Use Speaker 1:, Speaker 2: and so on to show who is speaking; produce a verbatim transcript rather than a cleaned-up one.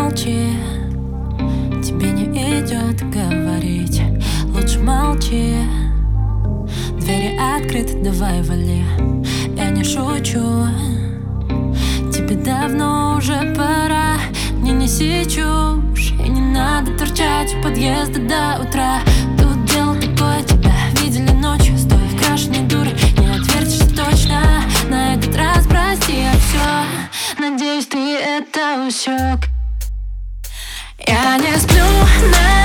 Speaker 1: молчи, тебе не идет говорить. Лучше молчи, двери открыты, давай вали. Я не шучу, тебе давно уже пора. Не неси чушь, и не надо торчать у подъезда до утра. Тут дело такое, тебя видели ночью, стоя в крашеной дуре. Не отвертишься точно, на этот раз прости, я все. Надеюсь, ты это усек. Я не сплю на